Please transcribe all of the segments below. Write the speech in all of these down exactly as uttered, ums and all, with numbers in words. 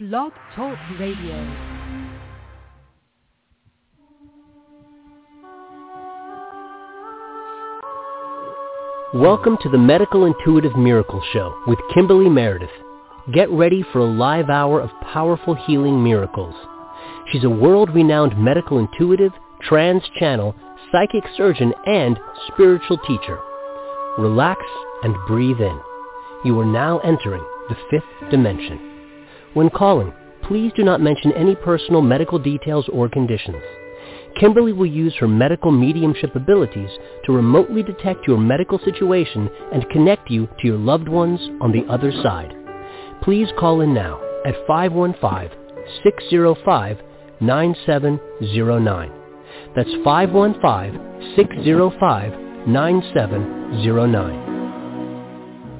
Blog Talk Radio. Welcome to the Medical Intuitive Miracle Show with Kimberly Meredith. Get ready for a live hour of powerful healing miracles. She's a world-renowned medical intuitive, trans-channel, psychic surgeon, and spiritual teacher. Relax and breathe in. You are now entering the fifth dimension. When calling, please do not mention any personal medical details or conditions. Kimberly will use her medical mediumship abilities to remotely detect your medical situation and connect you to your loved ones on the other side. Please call in now at five one five, six zero five, nine seven zero nine. That's five one five, six zero five, nine seven zero nine.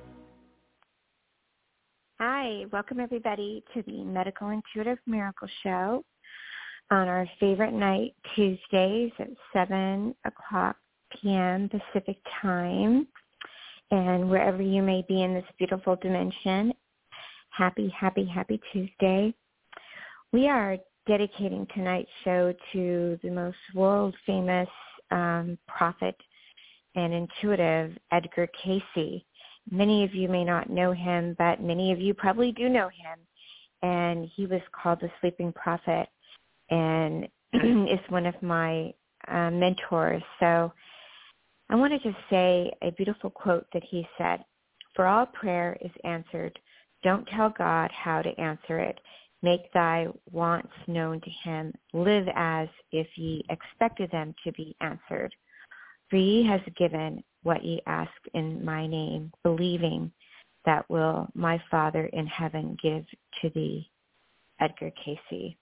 Hi, welcome everybody to the Medical Intuitive Miracle Show on our favorite night, Tuesdays at seven o'clock p.m. Pacific Time. And wherever you may be in this beautiful dimension, happy, happy, happy Tuesday. We are dedicating tonight's show to the most world-famous um, prophet and intuitive, Edgar Cayce. Many of you may not know him, but many of you probably do know him. And he was called the Sleeping Prophet and is one of my uh, mentors. So I want to just say a beautiful quote that he said, "For all prayer is answered. Don't tell God how to answer it. Make thy wants known to him. Live as if ye expected them to be answered. For ye has given what ye ask in my name, believing that will my Father in heaven give to thee." Edgar Cayce.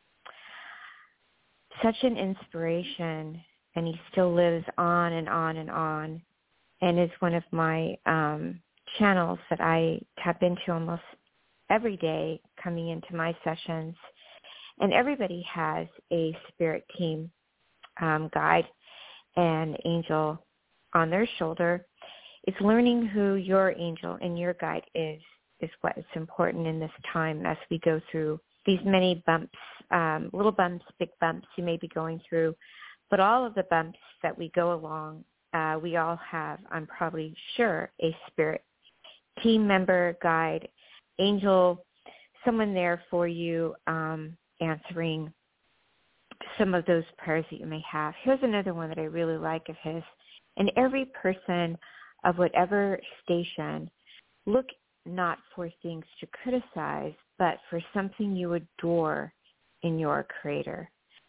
Such an inspiration, and he still lives on and on and on, and is one of my um, channels that I tap into almost every day coming into my sessions. And everybody has a spirit team um, guide and angel on their shoulder. It's learning who your angel and your guide is, is what is important in this time as we go through these many bumps, um, little bumps, big bumps you may be going through. But all of the bumps that we go along, uh, we all have, I'm probably sure, a spirit team member, guide, angel, someone there for you um, answering some of those prayers that you may have. Here's another one that I really like of his. And every person of whatever station, look not for things to criticize, but for something you adore in your Creator.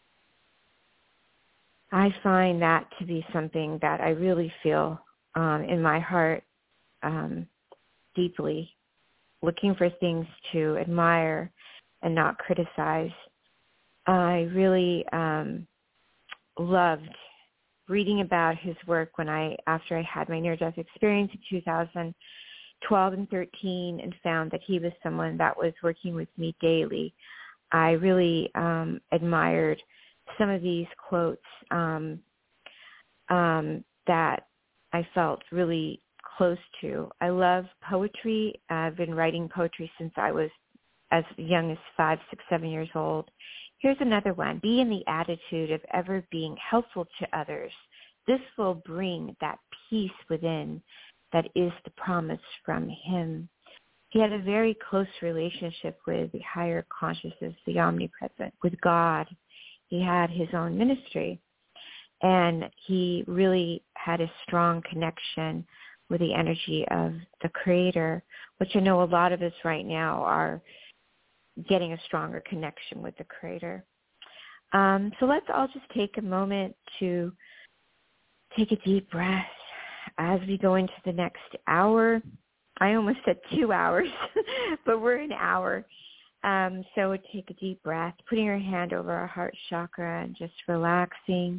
I find that to be something that I really feel um, in my heart um, deeply, looking for things to admire and not criticize. I really um, loved reading about his work when I, after I had my near-death experience in two thousand twelve and thirteen, and found that he was someone that was working with me daily. I really um, admired some of these quotes um, um, that I felt really close to. I love poetry. I've been writing poetry since I was as young as five, six, seven years old. Here's another one. Be in the attitude of ever being helpful to others. This will bring that peace within that is the promise from him. He had a very close relationship with the higher consciousness, the omnipresent, with God. He had his own ministry, and he really had a strong connection with the energy of the Creator, which I know a lot of us right now are getting a stronger connection with the Creator. Um, so let's all just take a moment to take a deep breath as we go into the next hour. I almost said two hours, but we're an hour. Um, so take a deep breath, putting your hand over our heart chakra and just relaxing.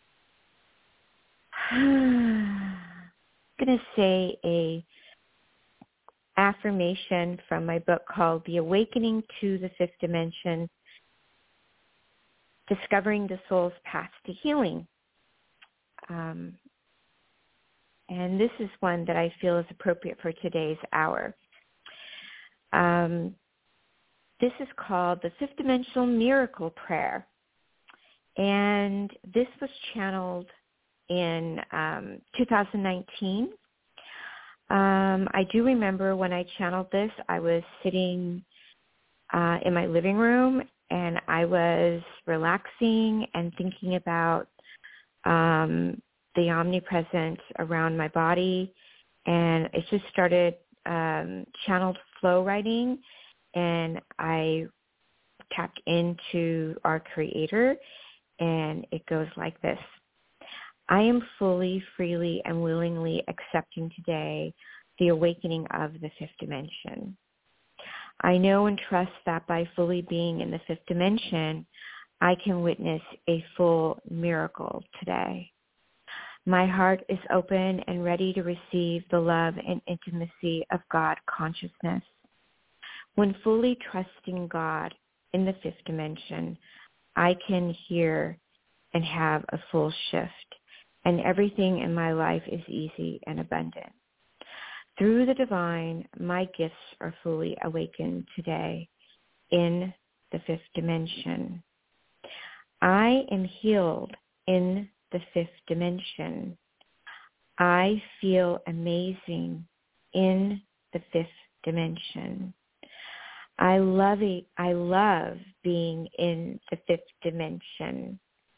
I'm going to say a affirmation from my book called The Awakening to the Fifth Dimension, Discovering the Soul's Path to Healing. Um, and this is one that I feel is appropriate for today's hour. Um, this is called the Fifth Dimensional Miracle Prayer. And this was channeled in um, two thousand nineteen. Um, I do remember when I channeled this, I was sitting uh, in my living room, and I was relaxing and thinking about um, the omnipresent around my body, and it just started um, channeled flow writing, and I tapped into our Creator, and it goes like this. I am fully, freely, and willingly accepting today the awakening of the fifth dimension. I know and trust that by fully being in the fifth dimension, I can witness a full miracle today. My heart is open and ready to receive the love and intimacy of God consciousness. When fully trusting God in the fifth dimension, I can hear and have a full shift, and everything in my life is easy and abundant. Through the divine, my gifts are fully awakened today in the fifth dimension. I am healed in the fifth dimension. I feel amazing in the fifth dimension. I love it. I love being in the fifth dimension.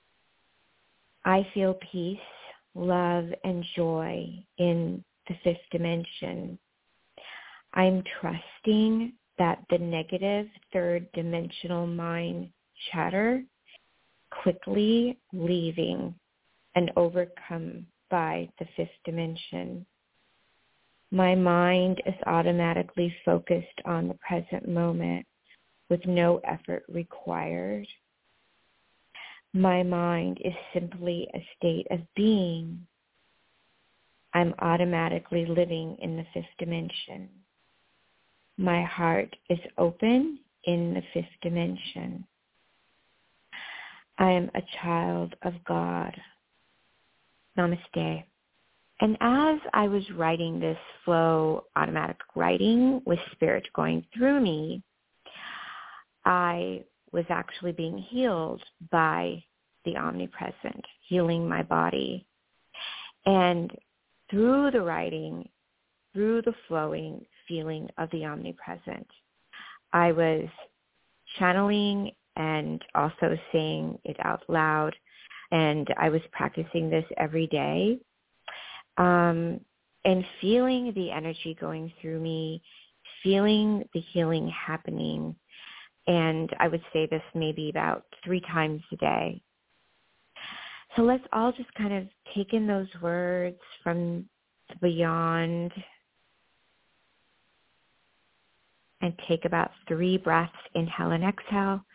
I feel peace, love, and joy in the fifth dimension. I'm trusting that the negative third dimensional mind chatter quickly leaving and overcome by the fifth dimension. My mind is automatically focused on the present moment with no effort required. My mind is simply a state of being. I'm automatically living in the fifth dimension. My heart is open in the fifth dimension. I am a child of God. Namaste. And as I was writing this flow automatic writing with Spirit going through me, I was actually being healed by the omnipresent, healing my body. And through the writing, through the flowing feeling of the omnipresent, I was channeling and also saying it out loud. And I was practicing this every day um, and feeling the energy going through me, feeling the healing happening. And I would say this maybe about three times a day. So let's all just kind of take in those words from the beyond and take about three breaths, inhale and exhale.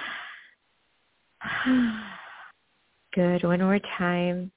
Good. One more time.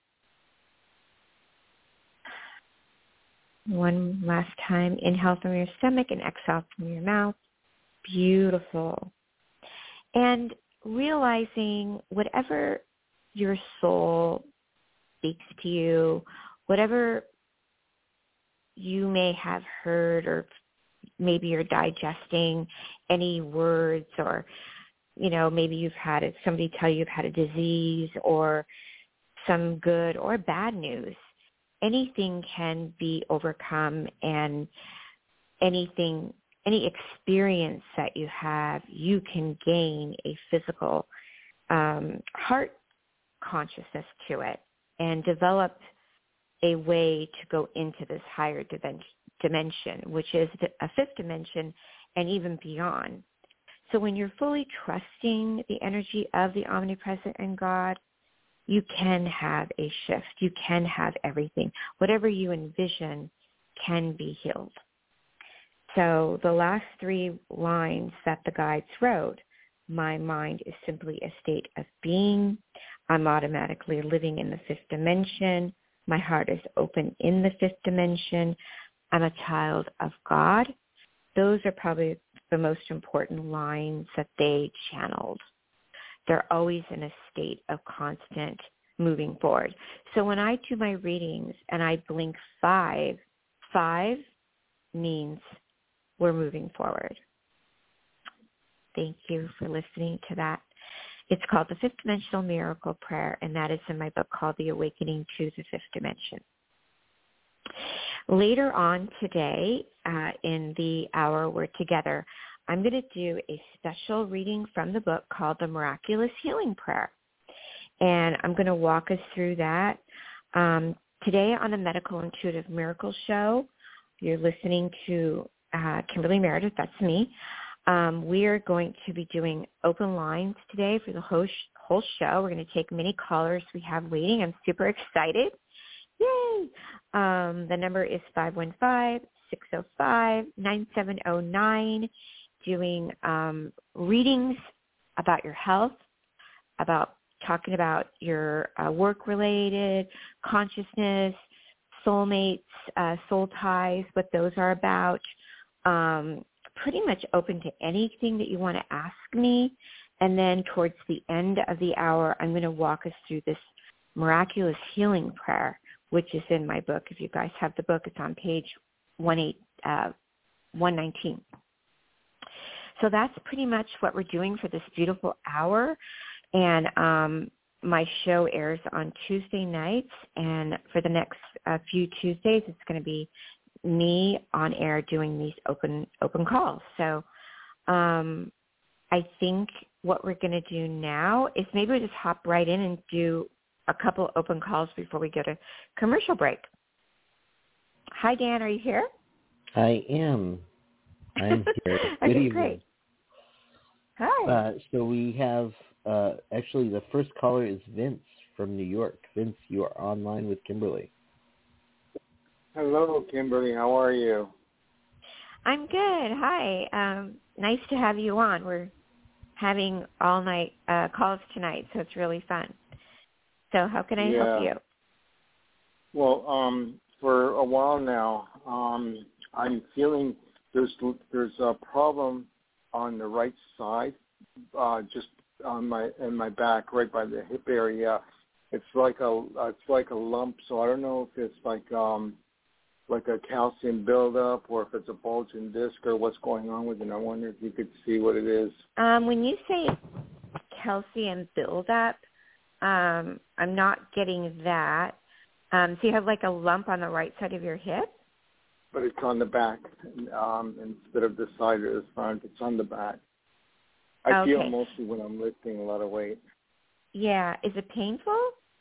One last time. Inhale from your stomach and exhale from your mouth. Beautiful. And realizing whatever your soul speaks to you, whatever you may have heard, or maybe you're digesting any words, or, you know, maybe you've had it, somebody tell you you've had a disease or some good or bad news. Anything can be overcome, and anything, any experience that you have, you can gain a physical um, heart consciousness to it and develop a way to go into this higher dimension, which is a fifth dimension and even beyond. So when you're fully trusting the energy of the omnipresent and God, you can have a shift. You can have everything. Whatever you envision can be healed. So the last three lines that the guides wrote, my mind is simply a state of being. I'm automatically living in the fifth dimension. My heart is open in the fifth dimension. I'm a child of God. Those are probably the most important lines that they channeled. They're always in a state of constant moving forward. So when I do my readings and I blink five, five means we're moving forward. Thank you for listening to that. It's called the Fifth Dimensional Miracle Prayer, and that is in my book called The Awakening to the Fifth Dimension. Later on today, uh, in the hour we're together, I'm going to do a special reading from the book called The Miraculous Healing Prayer. And I'm going to walk us through that. Um, today on the Medical Intuitive Miracle Show, you're listening to uh, Kimberly Meredith, that's me. Um, we are going to be doing open lines today for the whole, sh- whole show. We're going to take many callers we have waiting. I'm super excited. Yay! Um, the number is five one five, six oh five, nine seven oh nine, doing um, readings about your health, about talking about your uh, work-related, consciousness, soulmates, uh, soul ties, what those are about. Um, pretty much open to anything that you want to ask me. And then towards the end of the hour, I'm going to walk us through this miraculous healing prayer, which is in my book. If you guys have the book, it's on page one nineteen. So that's pretty much what we're doing for this beautiful hour. And um, my show airs on Tuesday nights. And for the next uh, few Tuesdays, it's going to be me on air doing these open open calls. So um, I think what we're going to do now is maybe we just hop right in and do a couple open calls before we go to commercial break. Hi, Dan. Are you here? I am. I'm here. Good Okay, evening. great. Hi. Uh, so we have, uh, actually, the first caller is Vince from New York. Vince, you are online with Kimberly. Hello, Kimberly. How are you? I'm good. Hi. Um, nice to have you on. We're having all-night uh, calls tonight, so it's really fun. So how can I yeah. help you? Well, um, for a while now, um, I'm feeling there's there's a problem on the right side, uh, just on my in my back, right by the hip area. It's like a it's like a lump. So I don't know if it's like um, like a calcium buildup or if it's a bulging disc or what's going on with it. I wonder if you could see what it is. Um, when you say calcium buildup, um, I'm not getting that. Um, so you have like a lump on the right side of your hip? But it's on the back um, instead of the side or the front. It's on the back. I okay. feel mostly when I'm lifting a lot of weight. Yeah. Is it painful?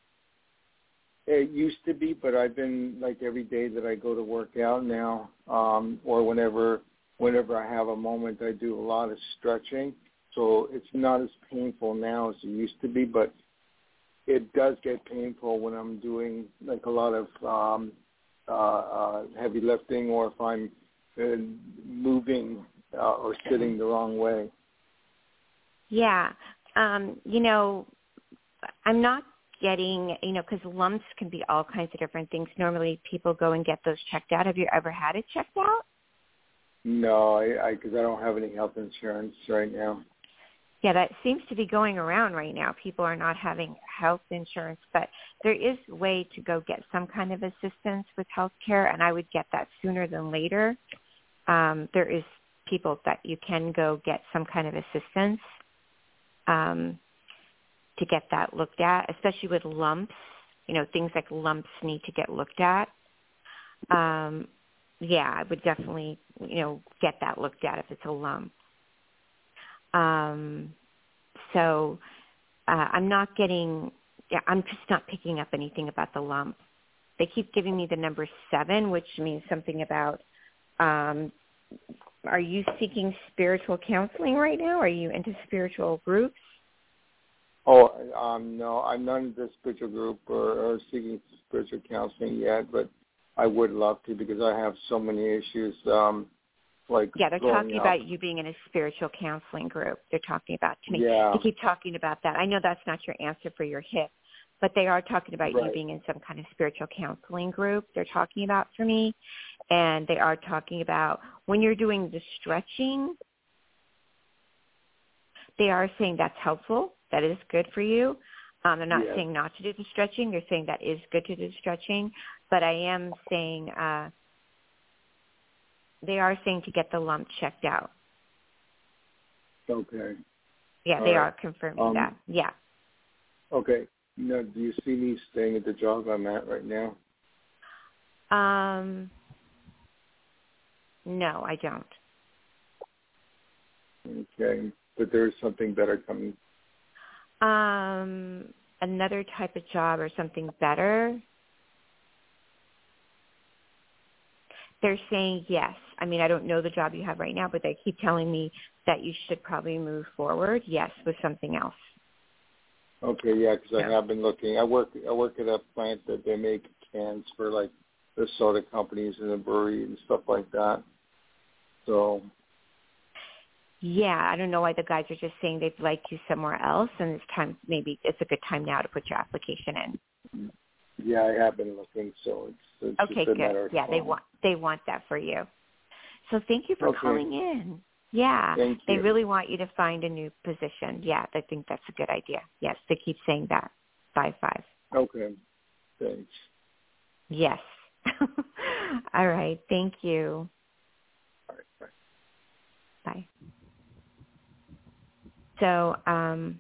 It used to be, but I've been like every day that I go to work out now, um, or whenever whenever I have a moment, I do a lot of stretching. So it's not as painful now as it used to be, but it does get painful when I'm doing like a lot of um, uh, uh, heavy lifting, or if I'm uh, moving uh, or sitting the wrong way. Yeah. Um, you know, I'm not getting, you know, because lumps can be all kinds of different things. Normally people go and get those checked out. Have you ever had it checked out? No, I because I, I don't have any health insurance right now. Yeah, that seems to be going around right now. People are not having health insurance, but there is a way to go get some kind of assistance with health care, and I would get that sooner than later. Um, there is people that you can go get some kind of assistance um, to get that looked at, especially with lumps. You know, things like lumps need to get looked at. Um, yeah, I would definitely, you know, get that looked at if it's a lump. Um, so uh, I'm not getting, yeah, I'm just not picking up anything about the lump. They keep giving me the number seven, which means something about, um, are you seeking spiritual counseling right now? Are you into spiritual groups? Oh, um, no, I'm not in the spiritual group or, or seeking spiritual counseling yet, but I would love to because I have so many issues. Um, Like yeah, they're talking up. about you being in a spiritual counseling group. They're talking about to me. Yeah. They keep talking about that. I know that's not your answer for your hip, but they are talking about right. you being in some kind of spiritual counseling group. They're talking about for me, and they are talking about when you're doing the stretching, they are saying that's helpful. That is good for you. Um, they're not yes. saying not to do the stretching. They're saying that is good to do the stretching, but I am saying uh, they are saying to get the lump checked out. Okay. Yeah, All they right. are confirming Um, that. Yeah. Okay. Now, do you see me staying at the job I'm at right now? Um, no, I don't. Okay. But there is something better coming. Um, another type of job or something better? They're saying yes. I mean, I don't know the job you have right now, but they keep telling me that you should probably move forward, yes, with something else. Okay, yeah, because Yeah. I have been looking. I work I work at a plant that they make cans for like the soda companies and the brewery and stuff like that. So Yeah, I don't know why the guys are just saying they'd like you somewhere else, and it's time. Maybe it's a good time now to put your application in. yeah, I have been looking. So it's, it's Okay, just a good. matter of Yeah, they time. want they want that for you. So thank you for Okay. calling in. Yeah, Thank they you. really want you to find a new position. Yeah, I think that's a good idea. Yes, they keep saying that. Five five. Okay, thanks. Yes. All right. Thank you. All right, bye. Bye. So, um,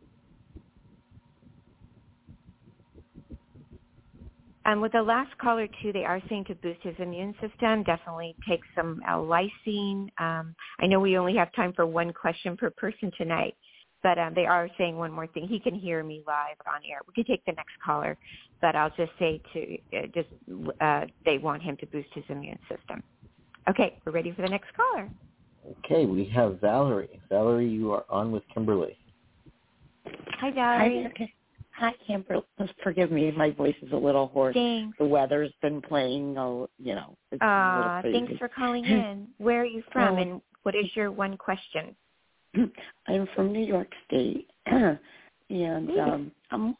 and with the last caller too, they are saying to boost his immune system, definitely take some L-lysine. Um, I know we only have time for one question per person tonight, but um, they are saying one more thing. He can hear me live on air. We can take the next caller, but I'll just say to uh, just uh, they want him to boost his immune system. Okay, we're ready for the next caller. Okay, we have Valerie. Valerie, you are on with Kimberly. Hi, Valerie. Hi, okay. Hi, Kimberly. Forgive me, my voice is a little hoarse. Thanks. The weather's been playing, oh, you know, it's Uh, a little crazy. thanks for calling in. Where are you from, Oh. and what is your one question? I'm from New York State, and um, I'm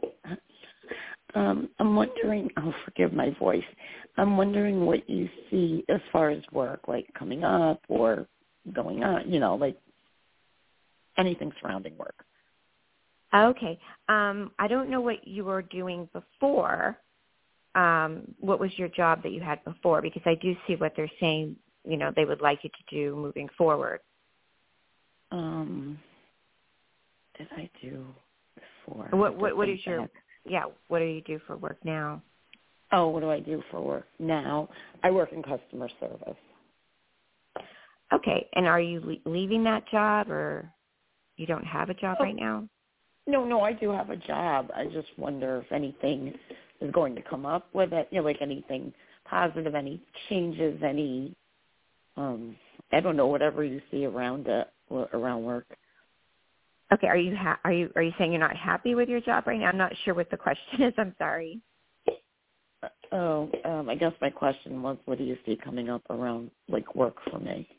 um, I'm wondering. Oh, forgive my voice. I'm wondering what you see as far as work, like coming up or going on. You know, like anything surrounding work. Okay. Um, I don't know what you were doing before. Um, what was your job that you had before? Because I do see what they're saying, you know, they would like you to do moving forward. Um, did I do before? What what what is your back. yeah? What do you do for work now? Oh, what do I do for work now? I work in customer service. Okay. And are you le- leaving that job, or you don't have a job Oh. right now? No, no, I do have a job. I just wonder if anything is going to come up with it. You know, like anything positive, any changes, any, um, I don't know, whatever you see around it, around work. Okay. Are you ha- are you are you saying you're not happy with your job right now? I'm not sure what the question is. I'm sorry. Oh, um, I guess my question was, what do you see coming up around like work for me?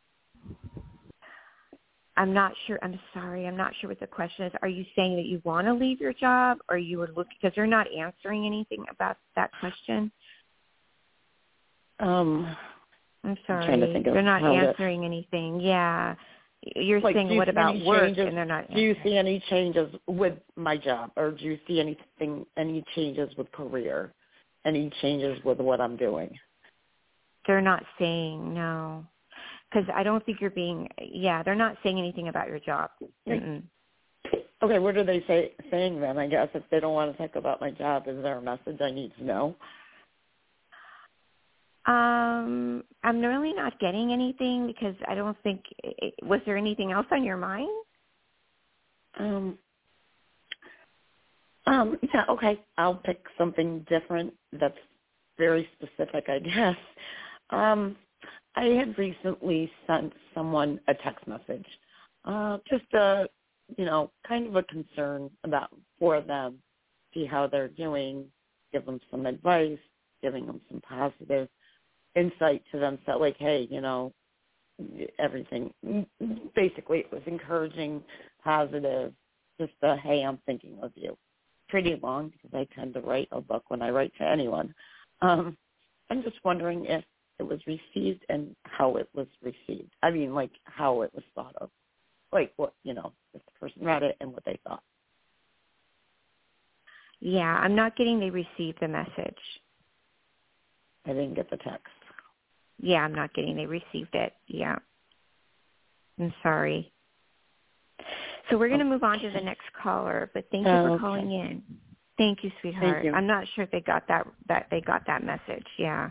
I'm not sure. I'm sorry. I'm not sure what the question is. Are you saying that you want to leave your job, or you were looking, because they're not answering anything about that question? Um, I'm sorry. I'm trying to think of they're not how to- answering anything. Yeah. You're Like, saying do you what see about any work, changes- and they're not Do you answering. see any changes with my job, or do you see anything, any changes with career, any changes with what I'm doing? They're not saying no. Because I don't think you're being, yeah, they're not saying anything about your job. Mm-mm. Okay, what are they say, saying then? I guess if they don't want to talk about my job, is there a message I need to know? Um, I'm really not getting anything because I don't think, was there anything else on your mind? Um, um, yeah, okay. I'll pick something different that's very specific, I guess. Um, I had recently sent someone a text message, uh, just a, you know, kind of a concern about for them, see how they're doing, give them some advice, giving them some positive insight to them. So like, hey, you know, everything. Basically, it was encouraging, positive, just a, hey, I'm thinking of you. Pretty long because I tend to write a book when I write to anyone. Um, I'm just wondering if it was received and how it was received. I mean, like how it was thought of. Like what, you know, if the person read it and what they thought. Yeah, I'm not getting they received the message. I didn't get the text. Yeah, I'm not getting they received it. Yeah. I'm sorry. So we're going to move on to the next caller, but thank you for Oh, okay. calling in. Thank you, sweetheart. Thank you. I'm not sure if they got that that they got that message. Yeah.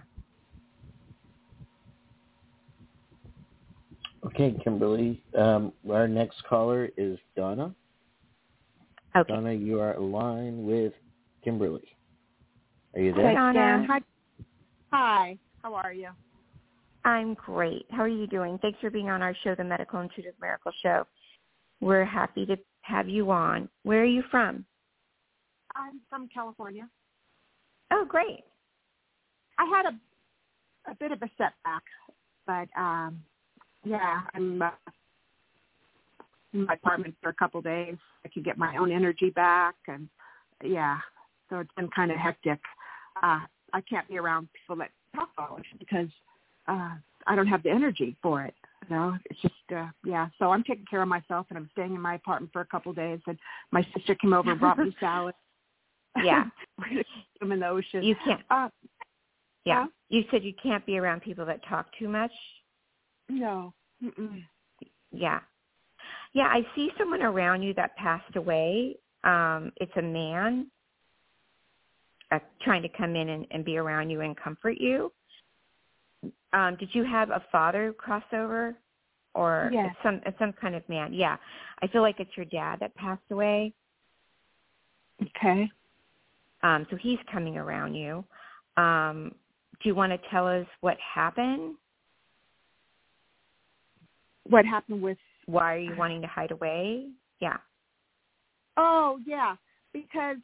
Okay, Kimberly. Um, our next caller is Donna. Okay. Donna, you are aligned with Kimberly. Are you Hi, there? Donna. Hi. Hi. How are you? I'm great. How are you doing? Thanks for being on our show, the Medical Intuitive Miracle Show. We're happy to have you on. Where are you from? I'm from California. Oh, great. I had a a bit of a setback, but um, yeah, I'm uh, in my apartment for a couple of days. I could get my own energy back, and yeah, so it's been kind of hectic. Uh, I can't be around people that talk Polish because uh, I don't have the energy for it. You know, it's just uh, yeah. So I'm taking care of myself, and I'm staying in my apartment for a couple of days. And my sister came over and brought me salad. Yeah. We're going to swim in the ocean. You can't. Uh, Yeah. huh? You said you can't be around people that talk too much. No. Mm-mm. Yeah. Yeah, I see someone around you that passed away. Um, it's a man uh, trying to come in and, and be around you and comfort you. Um, did you have a father crossover, or Yes. it's some it's some kind of man? Yeah. I feel like it's your dad that passed away. Okay. Um, so he's coming around you. Um, do you want to tell us what happened? What happened with? Why are you wanting to hide away? Yeah. Oh, yeah, because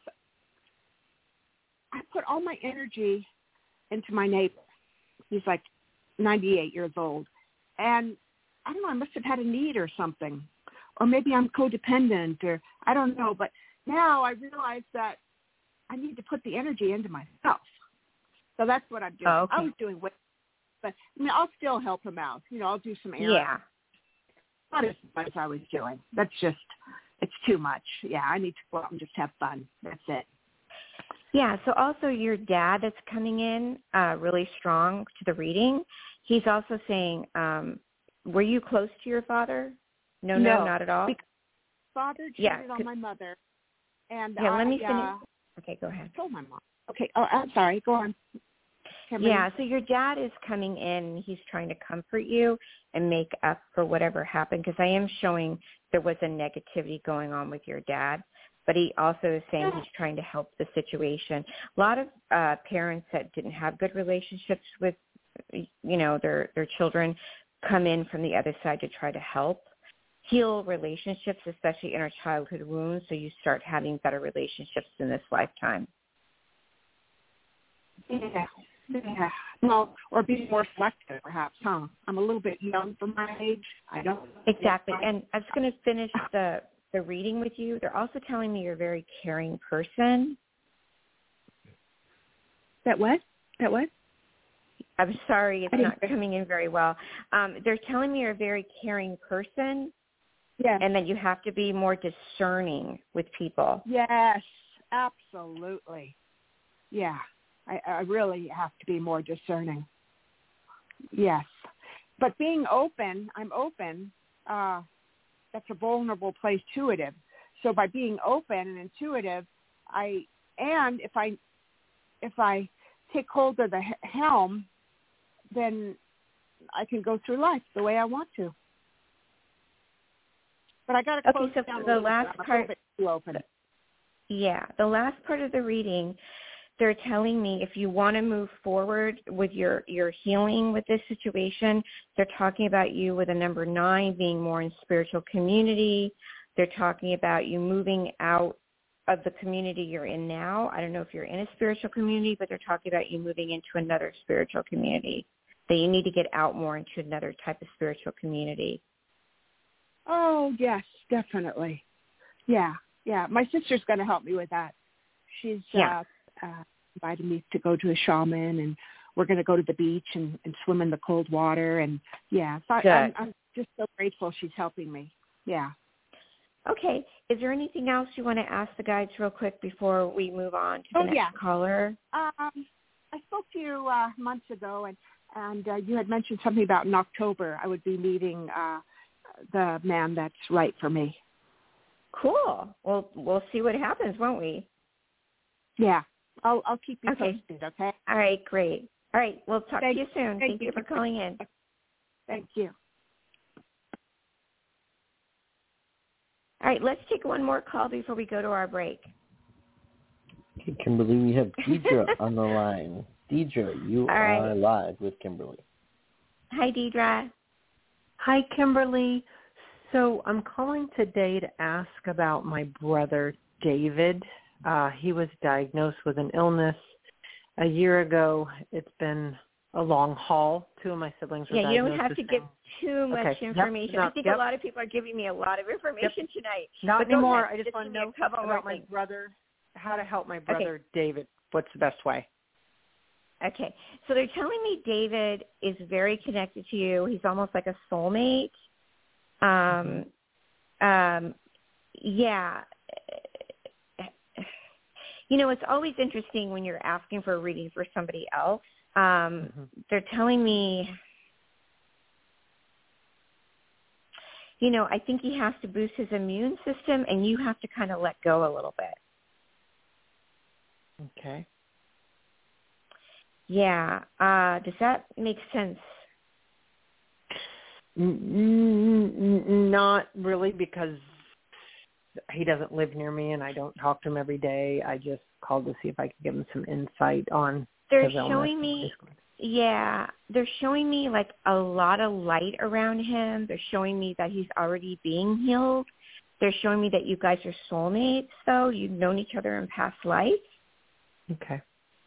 I put all my energy into my neighbor. He's like ninety-eight years old. And I don't know, I must have had a need or something. Or maybe I'm codependent, or I don't know. But now I realize that I need to put the energy into myself. So that's what I'm doing. Oh, okay. I was doing with, but I mean, I'll still help him out. You know, I'll do some errands. Yeah. Not as much as I was doing. That's just, it's too much. Yeah, I need to go out and just have fun. That's it. Yeah, so also your dad that's coming in uh, really strong to the reading, he's also saying, um, were you close to your father? No, no, No, not at all? because father cheated Yeah, on my mother. And Yeah, I, let me finish. Uh, Okay, go ahead. told my mom. Okay, oh, I'm sorry. Go on. Kimberly. Yeah, so your dad is coming in. He's trying to comfort you and make up for whatever happened, because I am showing there was a negativity going on with your dad, but he also is saying he's trying to help the situation. A lot of uh, parents that didn't have good relationships with, you know, their, their children come in from the other side to try to help heal relationships, especially inner childhood wounds, so you start having better relationships in this lifetime. Yeah. Yeah. Well, or be more selective, perhaps, huh? I'm a little bit young for my age. I don't. Exactly. And I was going to finish the, the reading with you. They're also telling me you're a very caring person. That what? That what? I'm sorry, it's I didn't not hear. coming in very well. Um, they're telling me you're a very caring person, Yeah. and that you have to be more discerning with people. Yes, absolutely. Yeah. I, I really have to be more discerning. Yes. But being open, I'm open, uh, that's a vulnerable place, intuitive. So by being open and intuitive, I, and if I, if I take hold of the helm, then I can go through life the way I want to. But I got to close Okay, so down the a little last bit. I'm a part, little bit too open. yeah, the last part of the reading, they're telling me if you want to move forward with your, your healing with this situation, they're talking about you with a number nine being more in spiritual community. They're talking about you moving out of the community you're in now. I don't know if you're in a spiritual community, but they're talking about you moving into another spiritual community, that you need to get out more into another type of spiritual community. Oh, yes, definitely. Yeah, yeah. My sister's going to help me with that. She's Yeah. uh, uh, invited me to go to a shaman, and we're going to go to the beach and, and swim in the cold water. And, yeah, so I, I'm, I'm just so grateful she's helping me. Yeah. Okay. Is there anything else you want to ask the guides real quick before we move on to the Oh, next yeah. caller? Um, I spoke to you uh, months ago, and, and uh, you had mentioned something about in October I would be meeting uh, the man that's right for me. Cool. Well, we'll see what happens, won't we? Yeah. I'll I'll keep you Okay. posted, okay? All right, great. All right, we'll talk Thank, to you soon. Thank, Thank you for calling in. Thank you. All right, let's take one more call before we go to our break. Okay, Kimberly, we have Deidre on the line. Deidre, you All right. are live with Kimberly. Hi, Deidre. Hi, Kimberly. So I'm calling today to ask about my brother, David. Uh, he was diagnosed with an illness a year ago. It's been a long haul. Two of my siblings were Yeah, diagnosed. you don't have to give too much okay. information. Yep. I think yep. a lot of people are giving me a lot of information yep. tonight. Not but anymore. I I just, just want to give me know a couple more about my things. brother, how to help my brother, okay. David. What's the best way? Okay. So they're telling me David is very connected to you. He's almost like a soulmate. Um, mm-hmm. um, yeah. You know, it's always interesting when you're asking for a reading for somebody else. Um, mm-hmm. They're telling me, you know, I think he has to boost his immune system, and you have to kind of let go a little bit. Okay. Yeah. Uh, does that make sense? N- not really, because he doesn't live near me, and I don't talk to him every day. I just called to see if I could give him some insight on They're his illness. showing me, yeah, they're showing me like a lot of light around him. They're showing me that he's already being healed. They're showing me that you guys are soulmates, though. You've known each other in past lives. Okay.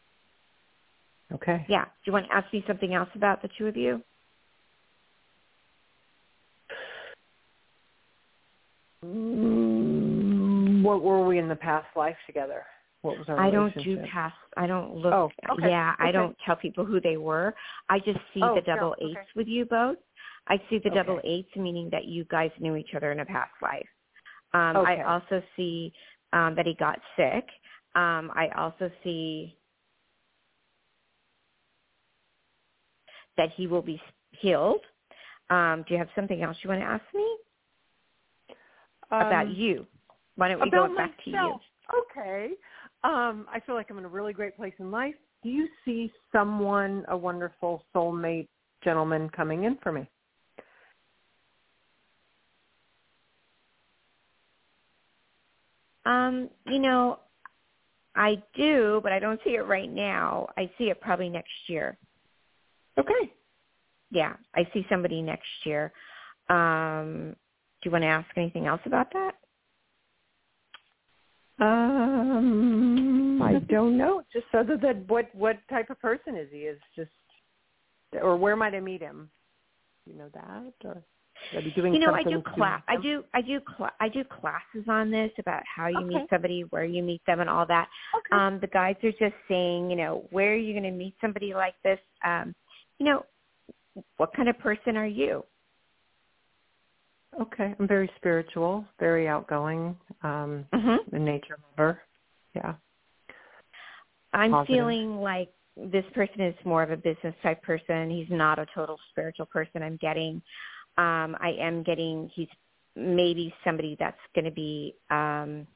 Okay. Yeah. Do you want to ask me something else about the two of you? Mm, what were we in the past life together? What was our I don't relationship? do past. I don't look. Oh, okay. Yeah, okay. I don't tell people who they were. I just see oh, the double no. eights okay. with you both. I see the okay. double eights, meaning that you guys knew each other in a past life. Um, okay. I also see um, that he got sick. Um, I also see that he will be healed. Um, do you have something else you want to ask me um, about you? Why don't we about go back myself. to you? Okay. Um, I feel like I'm in a really great place in life. Do you see someone, a wonderful soulmate gentleman coming in for me? Um, you know, I do, but I don't see it right now. I see it probably next year. Okay. Yeah, I see somebody next year. Um, do you want to ask anything else about that? Um, I don't know. Just other than what what type of person is he? Is just, or where might I meet him? Do you know that, or are you doing? You know, I something do class. I do. I do. Cl- I do classes on this about how you okay. meet somebody, where you meet them, and all that. Okay. Um, the guides are just saying, you know, where are you going to meet somebody like this? Um, you know, what kind of person are you? Okay, I'm very spiritual, very outgoing, um, mm-hmm. a nature lover. Yeah. I'm Positive. feeling like this person is more of a business type person. He's not a total spiritual person. I'm getting, um, I am getting, he's maybe somebody that's going to be um,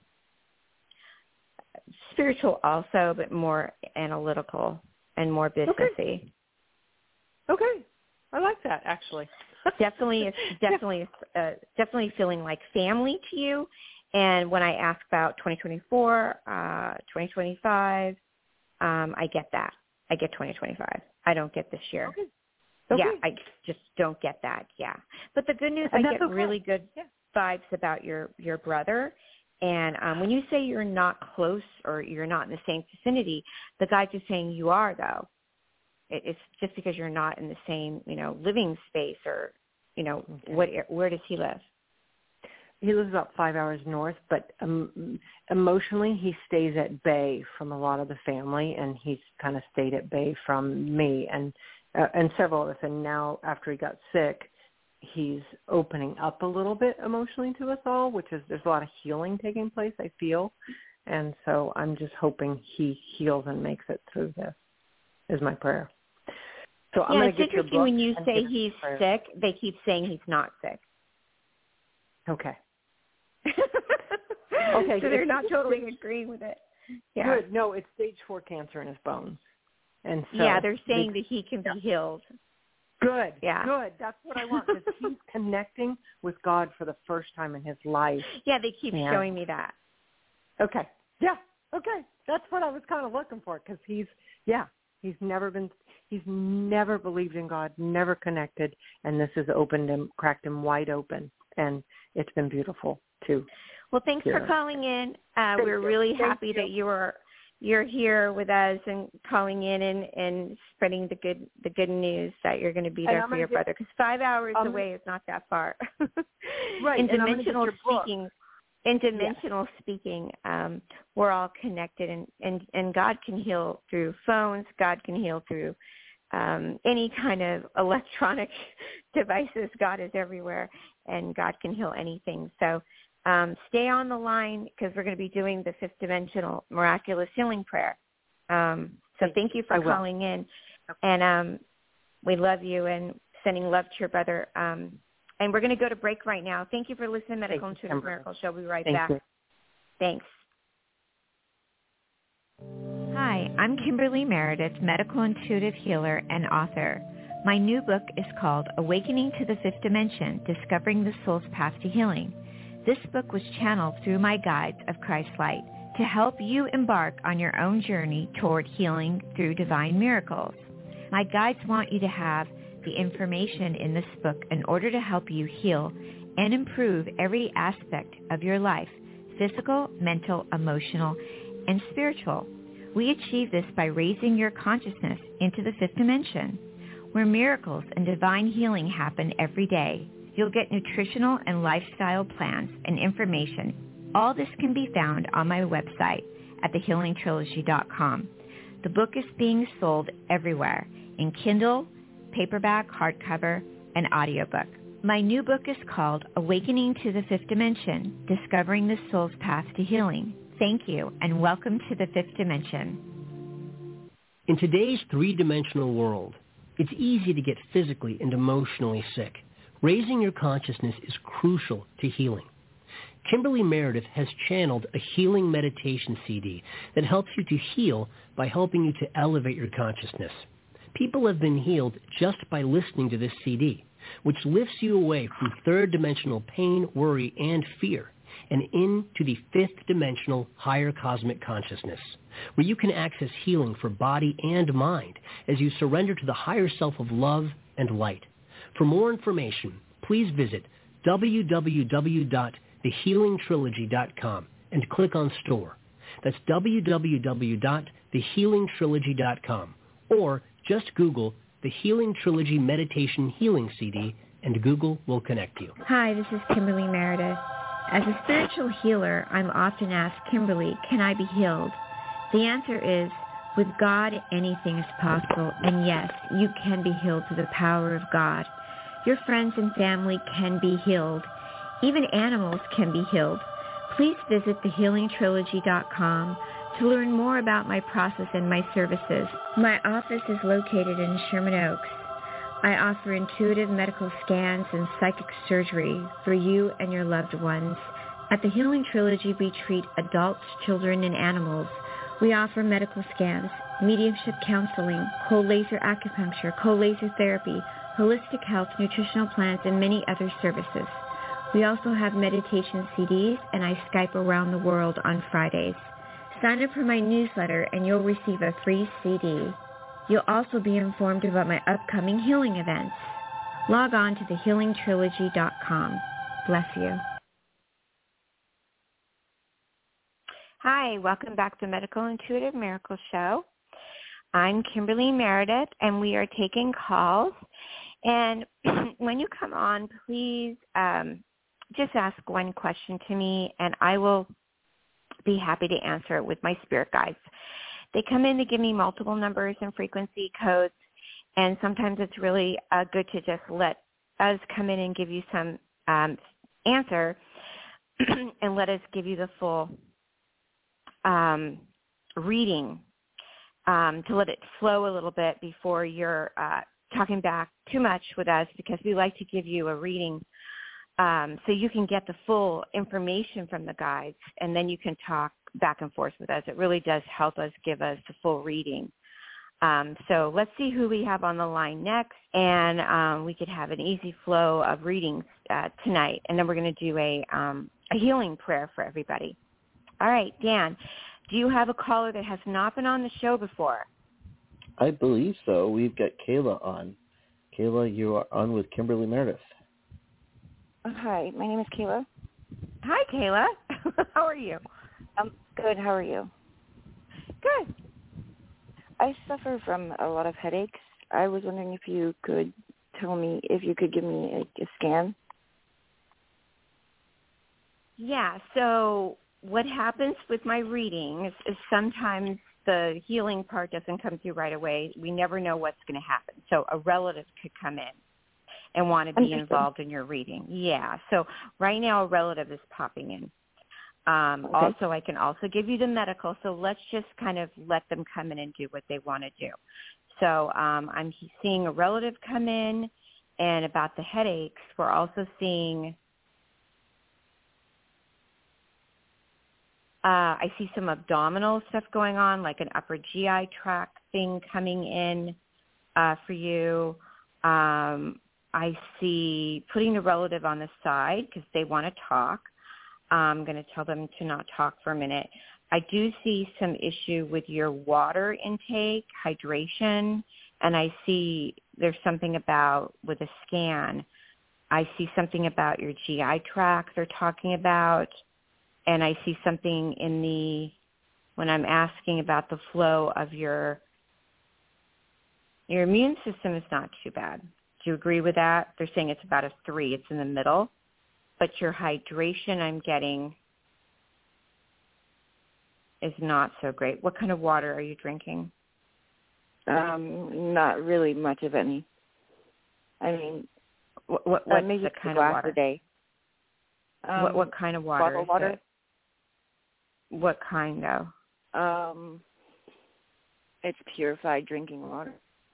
spiritual also, but more analytical and more businessy. Okay. okay. I like that, actually. definitely, definitely, uh, definitely feeling like family to you. And when I ask about twenty twenty-four, uh, twenty twenty-five, um, I get that. I get twenty twenty-five. I don't get this year. Okay. Okay. Yeah, I just don't get that. Yeah. But the good news, and I get okay. really good yeah. vibes about your, your brother. And um, when you say you're not close or you're not in the same vicinity, the guides are saying you are, though. It, it's just because you're not in the same, you know, living space or, you know, okay. what, where does he live? He lives about five hours north, but um, emotionally he stays at bay from a lot of the family, and he's kind of stayed at bay from me and uh, and several of us. And now after he got sick, he's opening up a little bit emotionally to us all, which is there's a lot of healing taking place, I feel. And so I'm just hoping he heals and makes it through this is my prayer. So I'm yeah, going it's to get your interesting book when you say get he's sick, they keep saying he's not sick. Okay. Okay. So they're not totally agreeing with it. Yeah. Good. No, it's stage four cancer in his bones. And so yeah, they're saying they, that he can yeah. be healed. Good. Yeah. Good. That's what I want, because he's connecting with God for the first time in his life. Yeah, they keep yeah. showing me that. Okay. Yeah. Okay. That's what I was kind of looking for, because he's, yeah, he's never been, he's never believed in God, never connected, and this has opened him, cracked him wide open, and it's been beautiful, too. Well, thanks yeah. for calling in. Uh, Thank we're you. really Thank happy you. that you are you're here with us and calling in and, and spreading the good the good news that you're going to be there for your get, brother. Because five hours um, away is not that far. Right. In and dimensional I'm your speaking, book. in dimensional yes. speaking, um, we're all connected, and, and, and God can heal through phones. God can heal through um, any kind of electronic devices. God is everywhere, and God can heal anything. So. Um, stay on the line, because we're going to be doing the fifth dimensional miraculous healing prayer. Um, so thank you for calling in. And um, we love you and sending love to your brother. Um, and we're going to go to break right now. Thank you for listening to Medical Intuitive Miracle Show. We'll be right thank back. You. Thanks. Hi, I'm Kimberly Meredith, medical intuitive healer and author. My new book is called Awakening to the Fifth Dimension, Discovering the Soul's Path to Healing. This book was channeled through my guides of Christ Light to help you embark on your own journey toward healing through divine miracles. My guides want you to have the information in this book in order to help you heal and improve every aspect of your life, physical, mental, emotional, and spiritual. We achieve this by raising your consciousness into the fifth dimension, where miracles and divine healing happen every day. You'll get nutritional and lifestyle plans and information. All this can be found on my website at the healing trilogy dot com. The book is being sold everywhere in Kindle, paperback, hardcover, and audiobook. My new book is called Awakening to the Fifth Dimension, Discovering the Soul's Path to Healing. Thank you, and welcome to the Fifth Dimension. In today's three-dimensional world, it's easy to get physically and emotionally sick. Raising your consciousness is crucial to healing. Kimberly Meredith has channeled a healing meditation C D that helps you to heal by helping you to elevate your consciousness. People have been healed just by listening to this C D, which lifts you away from third-dimensional pain, worry, and fear, and into the fifth-dimensional higher cosmic consciousness, where you can access healing for body and mind as you surrender to the higher self of love and light. For more information, please visit w w w dot the healing trilogy dot com and click on Store. That's w w w dot the healing trilogy dot com, or just Google the Healing Trilogy Meditation Healing C D, and Google will connect you. Hi, this is Kimberly Meredith. As a spiritual healer, I'm often asked, Kimberly, can I be healed? The answer is, with God, anything is possible, and yes, you can be healed through the power of God. Your friends and family can be healed. Even animals can be healed. Please visit the healing trilogy dot com to learn more about my process and my services. My office is located in Sherman Oaks. I offer intuitive medical scans and psychic surgery for you and your loved ones. At the Healing Trilogy, we treat adults, children, and animals. We offer medical scans, mediumship counseling, cold laser acupuncture, cold laser therapy, holistic health, nutritional plans, and many other services. We also have meditation C Ds, and I Skype around the world on Fridays. Sign up for my newsletter, and you'll receive a free C D. You'll also be informed about my upcoming healing events. Log on to the healing trilogy dot com. Bless you. Hi, welcome back to Medical Intuitive Miracle Show. I'm Kimberly Meredith, and we are taking calls. And when you come on, please um, just ask one question to me, and I will be happy to answer it with my spirit guides. They come in to give me multiple numbers and frequency codes, and sometimes it's really uh, good to just let us come in and give you some um, answer and let us give you the full um, reading um, to let it flow a little bit before you're uh, talking back too much with us, because we like to give you a reading um, so you can get the full information from the guides, and then you can talk back and forth with us. It really does help us give us the full reading. Um, so let's see who we have on the line next, and um, we could have an easy flow of readings uh, tonight, and then we're going to do a, um, a healing prayer for everybody. All right, Dan, do you have a caller that has not been on the show before? I believe so. We've got Kayla on. Kayla, you are on with Kimberly Meredith. Hi, my name is Kayla. Hi, Kayla. How are you? I'm good. How are you? Good. I suffer from a lot of headaches. I was wondering if you could tell me, if you could give me a, a scan. Yeah, so what happens with my readings is sometimes the healing part doesn't come through right away. We never know what's going to happen. So a relative could come in and want to be Understood. involved in your reading. Yeah, so right now a relative is popping in. Um, Okay. Also, I can also give you the medical, so let's just kind of let them come in and do what they want to do. So um, I'm seeing a relative come in, and about the headaches, we're also seeing Uh, I see some abdominal stuff going on, like an upper G I tract thing coming in uh, for you. Um, I see putting the relative on the side because they want to talk. I'm going to tell them to not talk for a minute. I do see some issue with your water intake, hydration, and I see there's something about with a scan. I see something about your G I tract they're talking about. And I see something in the, when I'm asking about the flow of your, your immune system is not too bad. Do you agree with that? They're saying it's about a three. It's in the middle. But your hydration I'm getting is not so great. What kind of water are you drinking? Um, not really much of any. I mean, what, what, uh, what's maybe the a kind glass of water? a day. Um, what, what kind of water bottled is water? it? What kind, though? Um, it's purified drinking water.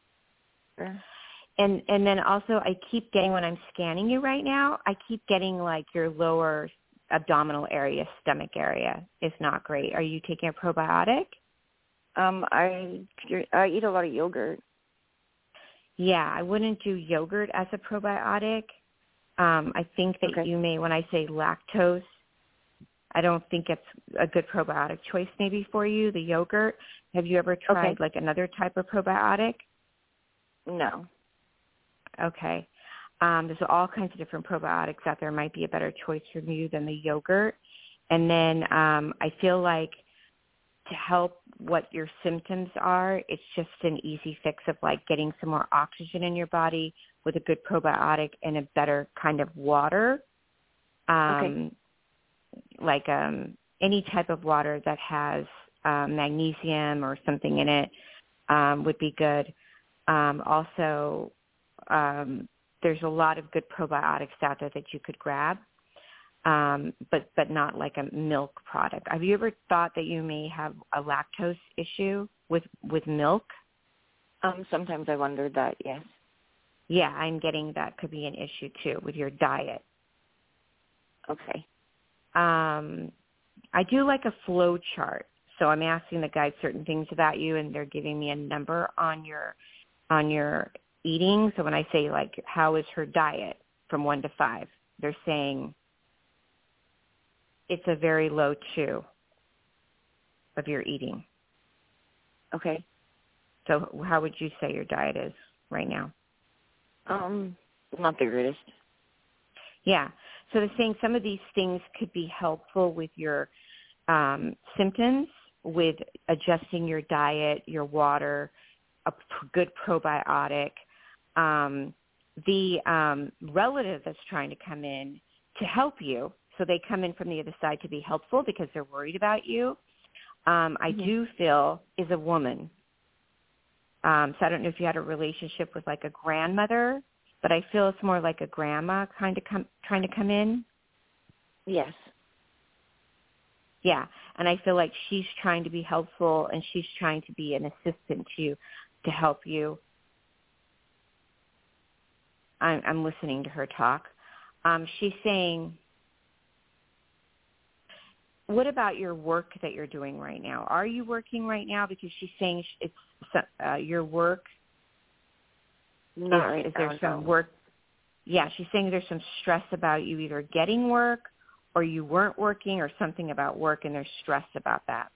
And and then also I keep getting, when I'm scanning you right now, I keep getting like your lower abdominal area, stomach area is not great. Are you taking a probiotic? Um, I I eat a lot of yogurt. Yeah, I wouldn't do yogurt as a probiotic. Um, I think that Okay. you may, when I say lactose, I don't think it's a good probiotic choice maybe for you, the yogurt. Have you ever tried Okay. like another type of probiotic? No. Okay. Um, there's all kinds of different probiotics out there. Might be a better choice for you than the yogurt. And then um, I feel like to help what your symptoms are, it's just an easy fix of like getting some more oxygen in your body with a good probiotic and a better kind of water. Um, Okay. Like um, any type of water that has um, magnesium or something in it um, would be good. Um, also, um, there's a lot of good probiotics out there that you could grab, um, but but not like a milk product. Have you ever thought that you may have a lactose issue with with milk? Um, sometimes I wondered that. Yes. Yeah, I'm getting that could be an issue too with your diet. Okay. Um, I do like a flow chart. So I'm asking the guys certain things about you, and they're giving me a number on your on your eating. So when I say, like, how is her diet from one to five, they're saying it's a very low two of your eating. Okay. So how would you say your diet is right now? Um, not the greatest. Yeah. So they're saying some of these things could be helpful with your um, symptoms, with adjusting your diet, your water, a p- good probiotic. Um, the um, relative that's trying to come in to help you, so they come in from the other side to be helpful because they're worried about you, um, I Mm-hmm. do feel is a woman. Um, so I don't know if you had a relationship with like a grandmother, but I feel it's more like a grandma kind of come, trying to come in. Yes. Yeah, and I feel like she's trying to be helpful, and she's trying to be an assistant to you to help you. I'm, I'm listening to her talk. Um, she's saying, what about your work that you're doing right now? Are you working right now? Because she's saying it's uh, your work. Not is, right is there now, some no. work? Yeah, she's saying there's some stress about you either getting work or you weren't working or something about work, and there's stress about that.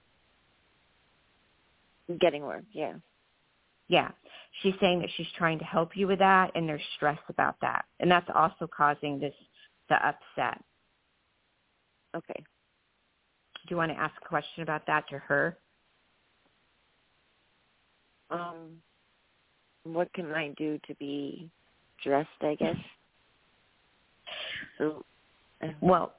Getting work, yeah. Yeah. She's saying that she's trying to help you with that, and there's stress about that. And that's also causing this, the upset. Okay. Do you want to ask a question about that to her? Um, what can I do to be dressed, I guess? So, uh, well,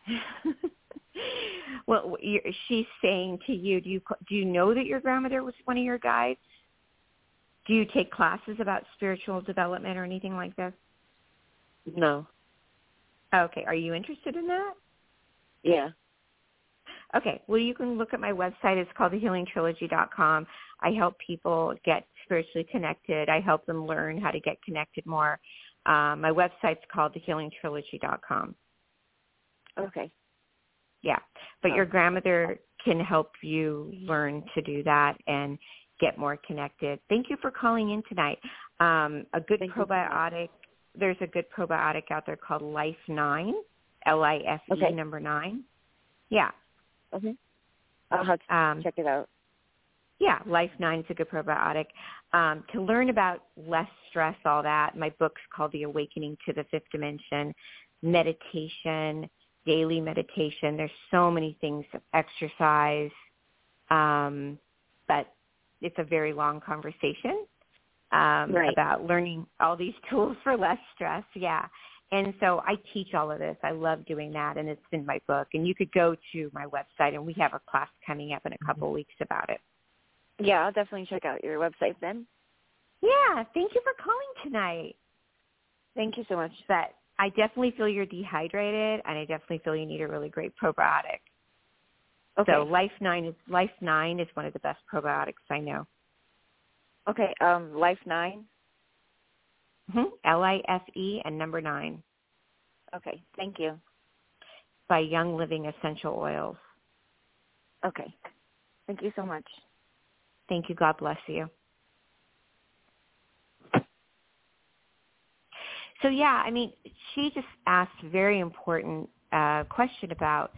well, you're, she's saying to you, do you do you know that your grandmother was one of your guides? Do you take classes about spiritual development or anything like this? No. Okay. Are you interested in that? Yeah. Okay. Well, you can look at my website. It's called the healing trilogy dot com. I help people get spiritually connected. I help them learn how to get connected more. Um, my website's called the healing trilogy dot com. Okay. Yeah. But oh. your grandmother can help you learn to do that and get more connected. Thank you for calling in tonight. Um, a good Thank probiotic, there's a good probiotic out there called Life nine, L I F E okay. number nine. Yeah. Okay. I'll have to um, check it out. Yeah, Life nine is a good probiotic. Um, to learn about less stress, all that, my book's called The Awakening to the Fifth Dimension, meditation, daily meditation. There's so many things, exercise, um, but it's a very long conversation um, right. about learning all these tools for less stress. Yeah. And so I teach all of this. I love doing that, and it's in my book. And you could go to my website, and we have a class coming up in a couple weeks about it. Yeah, I'll definitely check out your website then. Yeah, thank you for calling tonight. Thank you so much. But I definitely feel you're dehydrated, and I definitely feel you need a really great probiotic. Okay. So Life nine is Life nine is one of the best probiotics I know. Okay. Um, Life nine. Mm-hmm. L I F E and number nine. Okay. Thank you. By Young Living Essential Oils. Okay. Thank you so much. Thank you. God bless you. So, yeah, I mean, she just asked a very important uh, question about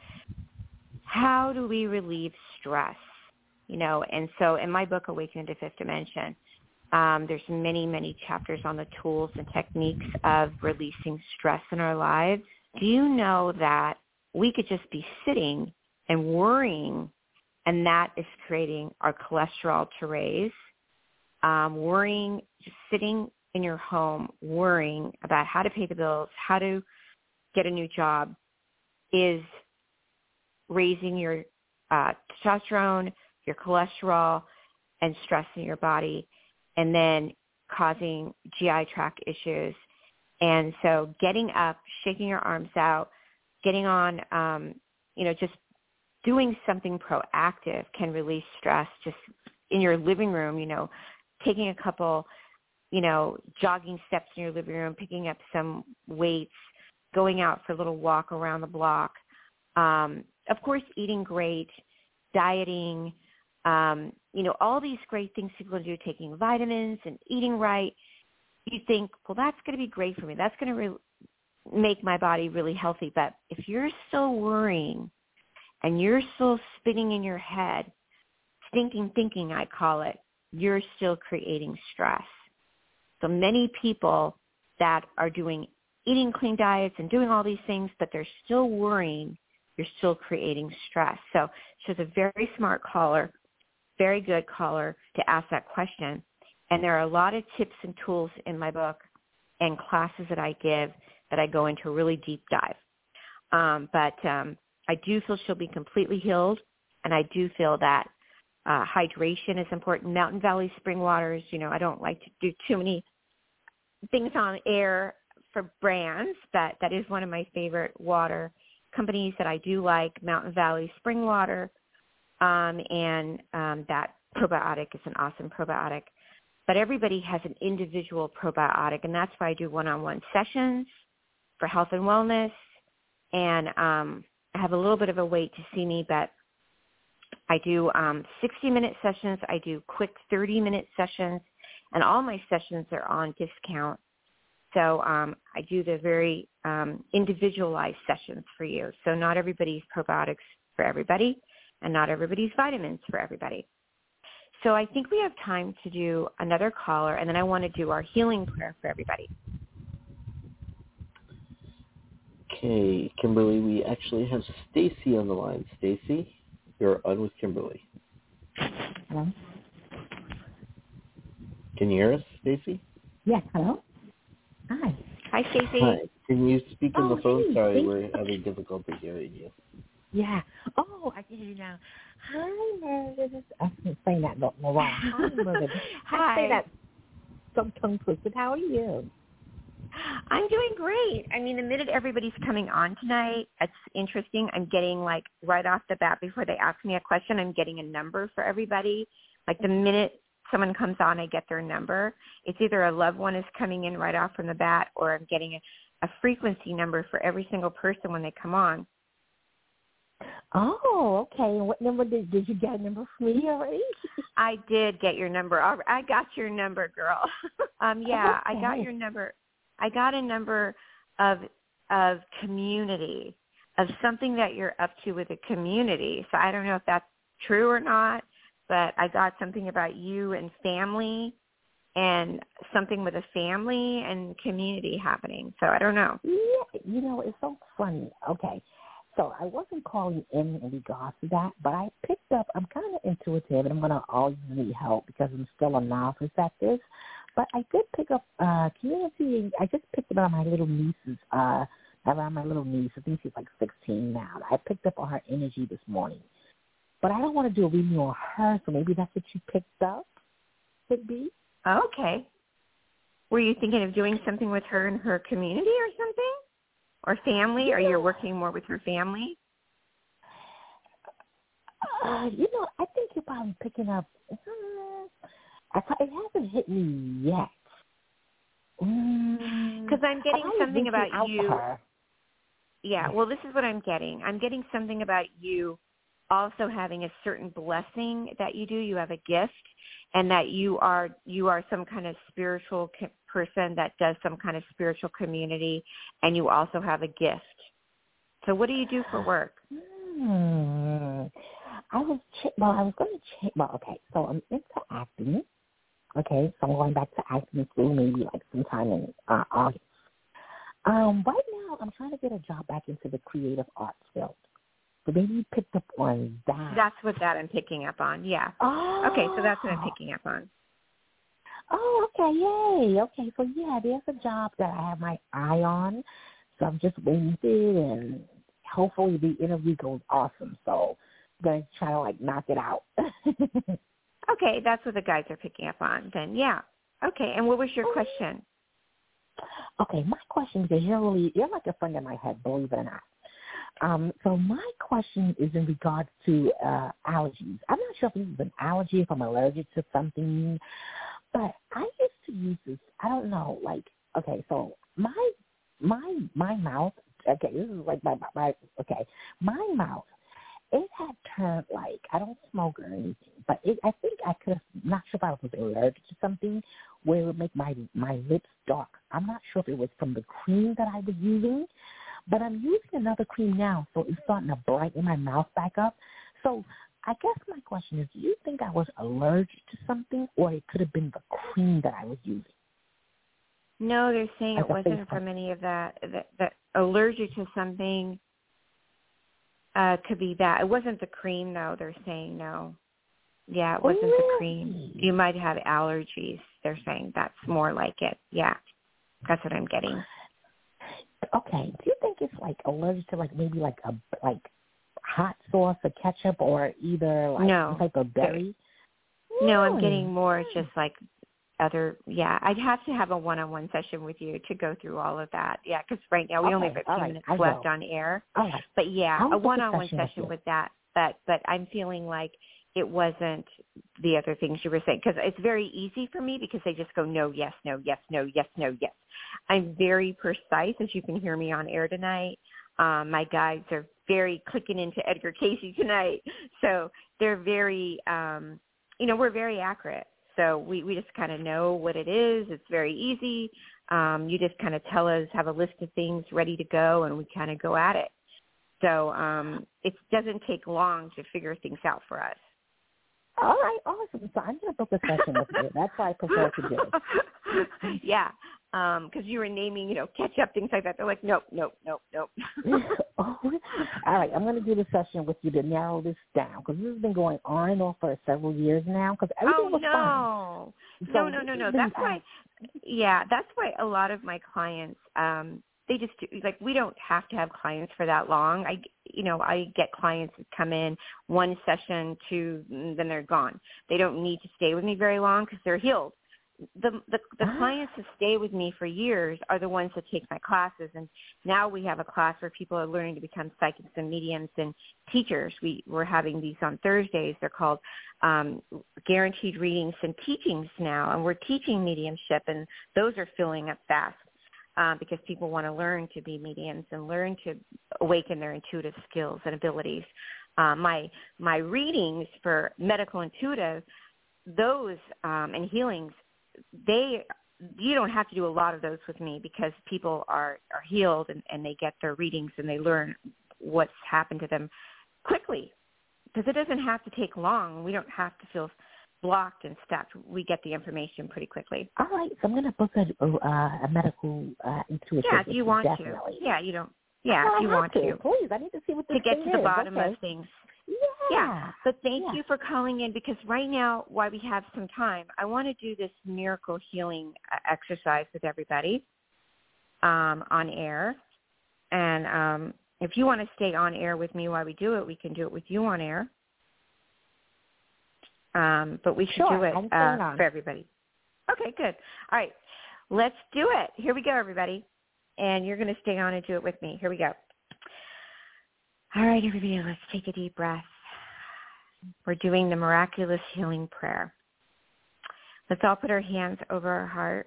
how do we relieve stress, you know, and so in my book, Awakening to Fifth Dimension, um, there's many, many chapters on the tools and techniques of releasing stress in our lives. Do you know that we could just be sitting and worrying, and that is creating our cholesterol to raise, um, worrying, just sitting in your home worrying about how to pay the bills, how to get a new job, is raising your uh, testosterone, your cholesterol, and stress in your body, and then causing G I tract issues. And so getting up, shaking your arms out, getting on, um, you know, just doing something proactive can release stress just in your living room, you know, taking a couple, you know, jogging steps in your living room, picking up some weights, going out for a little walk around the block. Um, of course, eating great, dieting, um, you know, all these great things people do, taking vitamins and eating right. You think, well, that's going to be great for me. That's going to re- make my body really healthy. But if you're still worrying and you're still spinning in your head, stinking thinking, I call it, you're still creating stress. So many people that are doing eating clean diets and doing all these things, but they're still worrying, you're still creating stress. So she's a very smart caller, very good caller to ask that question. And there are a lot of tips and tools in my book and classes that I give that I go into a really deep dive. Um, but um, I do feel she'll be completely healed, and I do feel that uh, hydration is important. Mountain Valley Spring Waters, you know, I don't like to do too many things on air for brands, but that is one of my favorite water companies that I do like, Mountain Valley Spring Water, um, and um, that probiotic is an awesome probiotic. But everybody has an individual probiotic, and that's why I do one-on-one sessions for health and wellness, and um, I have a little bit of a wait to see me, but I do um, sixty-minute sessions. I do quick thirty-minute sessions, and all my sessions are on discount. So um, I do the very um, individualized sessions for you. So not everybody's probiotics for everybody, and not everybody's vitamins for everybody. So I think we have time to do another caller, and then I want to do our healing prayer for everybody. Okay, Kimberly, we actually have Stacy on the line. Stacy, you're on with Kimberly. Hello? Can you hear us, Stacy? Yes, hello? Hi. Hi, Stacy. Hi. Can you speak on Oh, the phone? hey, Sorry, thank we're you. having difficulty hearing you. Yeah. Oh, I can hear you now. Hi, Meredith. I can't say that no more. Hi, Meredith. Hi. I say that so tongue twisted. How are you? I'm doing great. I mean, the minute everybody's coming on tonight, it's interesting. I'm getting, like, right off the bat, before they ask me a question, I'm getting a number for everybody. Like, the minute someone comes on, I get their number. It's either a loved one is coming in right off from the bat, or I'm getting a, a frequency number for every single person when they come on. Oh, okay. And what number did, did you get a number from me already? I did get your number. I got your number, girl. um, yeah, okay. I got your number. I got a number of of community, of something that you're up to with a community. So I don't know if that's true or not, but I got something about you and family, and something with a family and community happening. So I don't know. Yeah, you know, it's so funny. Okay. So I wasn't calling in in regards to that, but I picked up, I'm kind of intuitive, and I'm going to always need help because I'm still a novice at this. But I did pick up uh, community. I just picked it up on my little niece's, uh, around my little niece. I think she's like sixteen now. I picked up on her energy this morning. But I don't want to do a reading on her, so maybe that's what you picked up, could be. Okay. Were you thinking of doing something with her and her community or something? Or family? Yeah. Or you're working more with her family? Uh, you know, I think you're probably picking up. Uh, I, it hasn't hit me yet. Because mm, I'm getting something about you. Yeah, well, this is what I'm getting. I'm getting something about you also having a certain blessing that you do. You have a gift, and that you are you are some kind of spiritual co- person that does some kind of spiritual community, and you also have a gift. So what do you do for work? Hmm. I was ch- well. I was going to change. Well, okay. So I'm into acting. Okay, so I'm going back to acting school maybe like sometime in uh, August. Um, right now, I'm trying to get a job back into the creative arts field. So maybe you picked up on that. That's what that I'm picking up on, yeah. Oh. Okay, so that's what I'm picking up on. Oh, okay, yay. Okay, so yeah, there's a job that I have my eye on. So I'm just waiting for it, and hopefully the interview goes awesome. So I'm going to try to, like, knock it out. Okay, that's what the guys are picking up on then, yeah. Okay, and what was your question? Okay, my question, because you're really, you're like a friend of my head, believe it or not. Um, so my question is in regards to uh, allergies. I'm not sure if this is an allergy, if I'm allergic to something, but I used to use this, I don't know, like, okay, so my, my, my mouth, okay, this is like my, my, okay, my mouth, it had turned like, I don't smoke or anything, but it, I think I could have, not sure if I was allergic to something where it would make my, my lips dark. I'm not sure if it was from the cream that I was using, but I'm using another cream now, so it's starting to brighten my mouth back up. So I guess my question is, do you think I was allergic to something, or it could have been the cream that I was using? No, they're saying Like it wasn't from any of that, that, that allergic to something. Uh, could be that. It wasn't the cream, though, they're saying, no. Yeah, it wasn't really? the cream. You might have allergies. They're saying that's more like it. Yeah, that's what I'm getting. Okay. Do you think it's like allergic to like maybe like a like hot sauce or ketchup or either like no. some type of berry? No, I'm getting more just like other, yeah. I'd have to have a one-on-one session with you to go through all of that. Yeah, because right now we okay. only have a few right. minutes I left will. on air. All right. But yeah, I'll a one-on-one session, session with, with that. But but I'm feeling like it wasn't the other things you were saying, because it's very easy for me because they just go no, yes, no, yes, no, yes, no, yes. I'm very precise, as you can hear me on air tonight. Um, my guides are very clicking into Edgar Cayce tonight. So they're very, um, you know, we're very accurate. So we, we just kind of know what it is. It's very easy. Um, you just kind of tell us, have a list of things ready to go, and we kind of go at it. So um, it doesn't take long to figure things out for us. All right, awesome. So I'm going to book a session with you. That's how I prefer to do it. Yeah, because um, you were naming, you know, ketchup, things like that. They're like, nope, nope, nope, nope. All right, I'm going to do the session with you to narrow this down, because this has been going on and off for several years now. Because everything oh, was no. fine. No, So no, no, no. been, That's why, yeah, that's why a lot of my clients, um, they just do, like, we don't have to have clients for that long. I, you know, I get clients that come in one session, two, then they're gone. They don't need to stay with me very long because they're healed. The the, the ah. clients that stay with me for years are the ones that take my classes. And now we have a class where people are learning to become psychics and mediums and teachers. We, we're having these on Thursdays. They're called um, guaranteed readings and teachings now. And we're teaching mediumship, and those are filling up fast. Uh, because people want to learn to be mediums and learn to awaken their intuitive skills and abilities. Uh, my my readings for medical intuitive, those um, and healings, they you don't have to do a lot of those with me, because people are, are healed and, and they get their readings and they learn what's happened to them quickly, because it doesn't have to take long. We don't have to feel blocked and stuck. We get the information pretty quickly. All right, so I'm going to book a, uh, a medical uh, intuitive. Yeah, if you want definitely. to. Yeah, you don't. Yeah, oh, if you I want to. to. Please, I need to see what this to get thing to the is. bottom okay. of things. Yeah. Yeah. But thank yeah. you for calling in, because right now, while we have some time, I want to do this miracle healing exercise with everybody um, on air. And um, if you want to stay on air with me while we do it, we can do it with you on air. Um, but we should sure, do it uh, for everybody. Okay, good. All right, let's do it. Here we go, everybody. And you're going to stay on and do it with me. Here we go. All right, everybody, let's take a deep breath. We're doing the miraculous healing prayer. Let's all put our hands over our heart.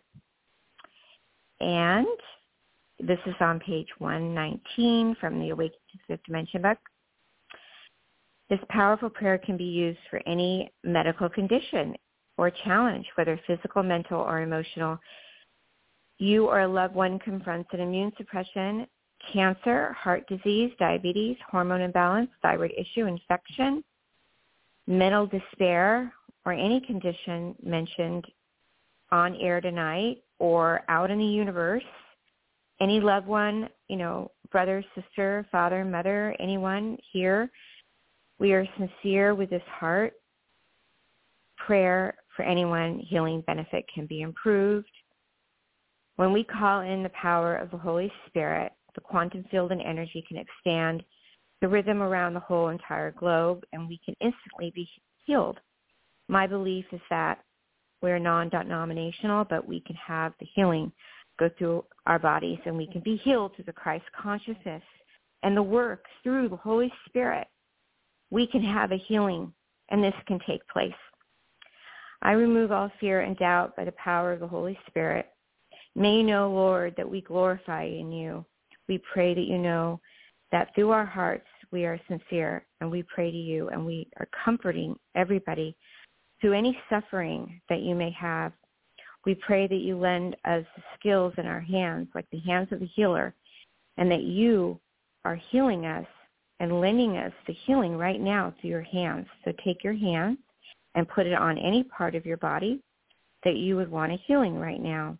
And this is on page one nineteen from the Awakening to the Fifth Dimension book. This powerful prayer can be used for any medical condition or challenge, whether physical, mental, or emotional. You or a loved one confronts an immune suppression, cancer, heart disease, diabetes, hormone imbalance, thyroid issue, infection, mental despair, or any condition mentioned on air tonight or out in the universe. Any loved one, you know, brother, sister, father, mother, anyone here. We are sincere with this heart. Prayer for anyone, healing benefit can be improved. When we call in the power of the Holy Spirit, the quantum field and energy can expand the rhythm around the whole entire globe, and we can instantly be healed. My belief is that we're non-denominational, but we can have the healing go through our bodies, and we can be healed through the Christ consciousness and the work through the Holy Spirit. We can have a healing, and this can take place. I remove all fear and doubt by the power of the Holy Spirit. May you know, Lord, that we glorify in you. We pray that you know that through our hearts we are sincere, and we pray to you, and we are comforting everybody through any suffering that you may have. We pray that you lend us skills in our hands, like the hands of the healer, and that you are healing us and lending us the healing right now through your hands. So take your hands and put it on any part of your body that you would want a healing right now.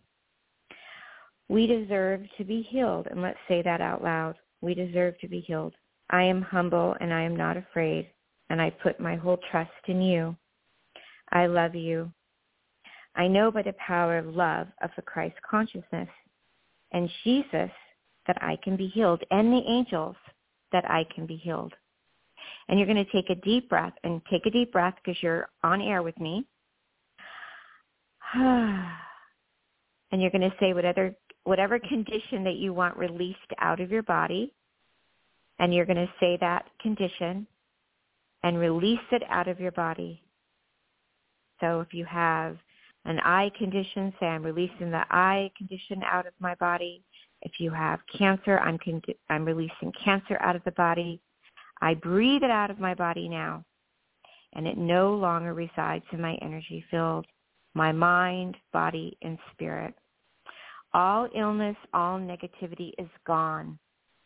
We deserve to be healed, and let's say that out loud. We deserve to be healed. I am humble and I am not afraid, and I put my whole trust in you. I love you. I know by the power of love of the Christ consciousness and Jesus that I can be healed, and the angels that I can be healed. And you're going to take a deep breath, and take a deep breath because you're on air with me. And you're going to say whatever, whatever condition that you want released out of your body, and you're going to say that condition and release it out of your body. So if you have an eye condition, say I'm releasing the eye condition out of my body. If you have cancer, I'm con- I'm releasing cancer out of the body. I breathe it out of my body now, and it no longer resides in my energy field, my mind, body, and spirit. All illness, all negativity is gone.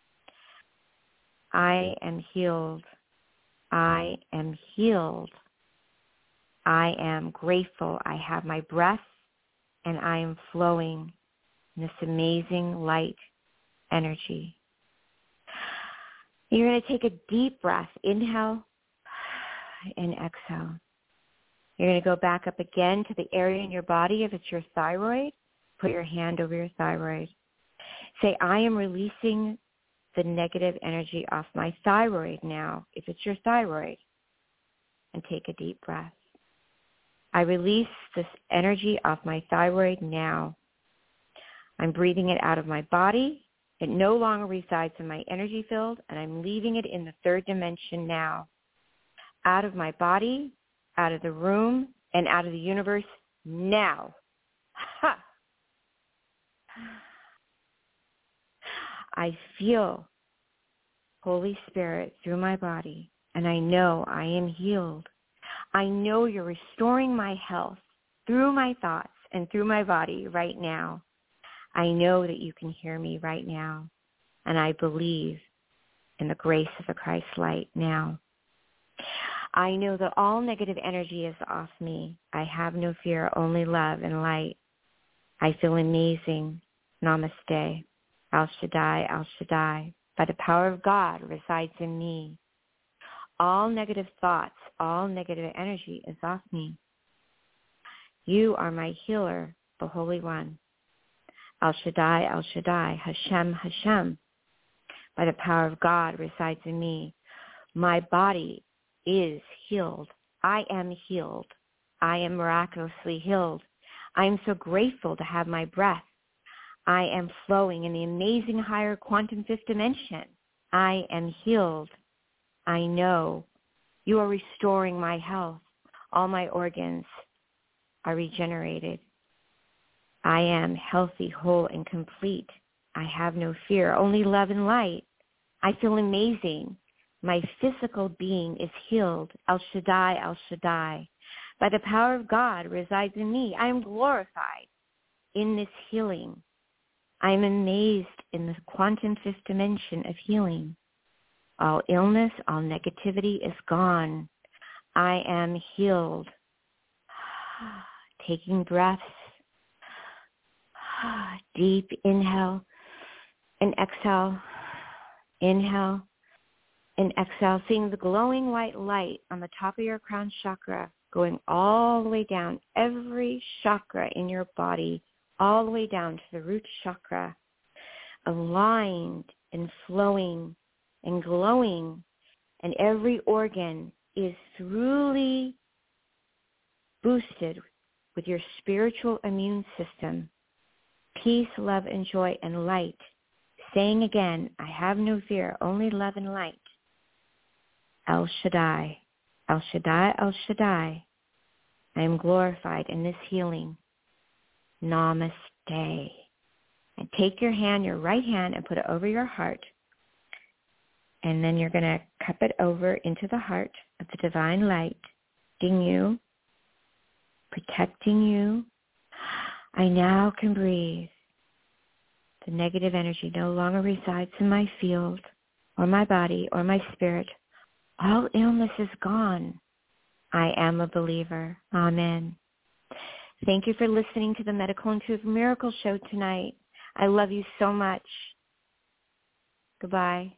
I am healed. I am healed. I am grateful. I have my breath, and I am flowing in this amazing light energy. You're going to take a deep breath. Inhale and exhale. You're going to go back up again to the area in your body. If it's your thyroid, put your hand over your thyroid. Say, I am releasing the negative energy off my thyroid now, if it's your thyroid. And take a deep breath. I release this energy off my thyroid now. I'm breathing it out of my body. It no longer resides in my energy field, and I'm leaving it in the third dimension now. Out of my body, out of the room, and out of the universe now. Ha! I feel Holy Spirit through my body, and I know I am healed. I know you're restoring my health through my thoughts and through my body right now. I know that you can hear me right now, and I believe in the grace of the Christ light now. I know that all negative energy is off me. I have no fear, only love and light. I feel amazing. Namaste. Al Shaddai, Al Shaddai. By the power of God resides in me. All negative thoughts, all negative energy is off me. You are my healer, the Holy One. Al Shaddai, Al Shaddai, Hashem, Hashem. By the power of God resides in me. My body is healed. I am healed. I am miraculously healed. I am so grateful to have my breath. I am flowing in the amazing higher quantum fifth dimension. I am healed. I know you are restoring my health. All my organs are regenerated. I am healthy, whole, and complete. I have no fear, only love and light. I feel amazing. My physical being is healed. El Shaddai, El Shaddai. By the power of God resides in me. I am glorified in this healing. I am amazed in the quantum fifth dimension of healing. All illness, all negativity is gone. I am healed. Taking breaths. Deep inhale and exhale. Inhale and exhale. Seeing the glowing white light on the top of your crown chakra going all the way down, every chakra in your body, all the way down to the root chakra, aligned and flowing and glowing, and every organ is truly boosted with your spiritual immune system, peace, love, and joy, and light. Saying again, I have no fear, only love and light. El Shaddai, El Shaddai, El Shaddai. I am glorified in this healing. Namaste. And take your hand, your right hand, and put it over your heart. And then you're going to cup it over into the heart of the divine light, protecting you, protecting you. I now can breathe. The negative energy no longer resides in my field or my body or my spirit. All illness is gone. I am a believer. Amen. Thank you for listening to the Medical Intuitive Miracle Show tonight. I love you so much. Goodbye.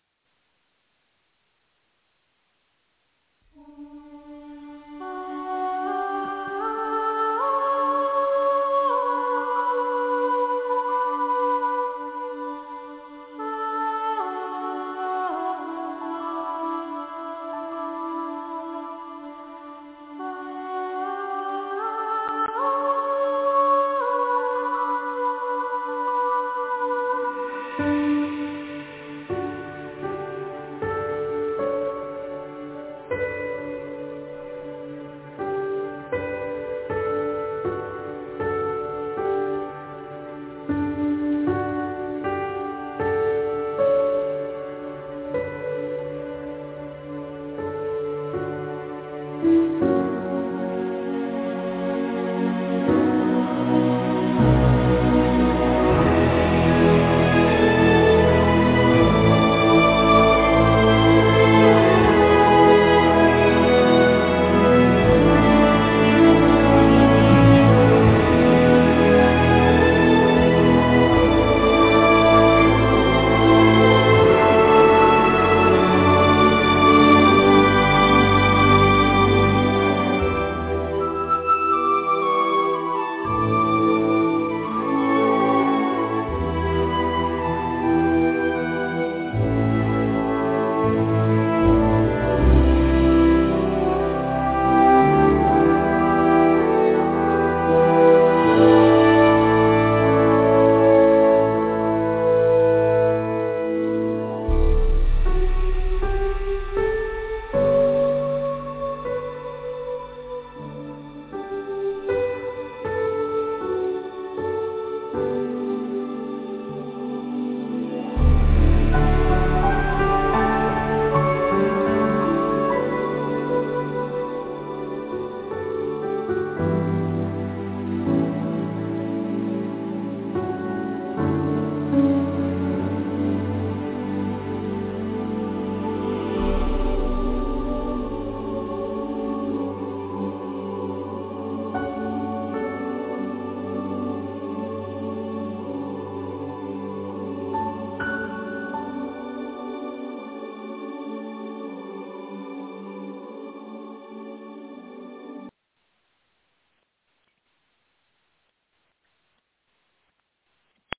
you.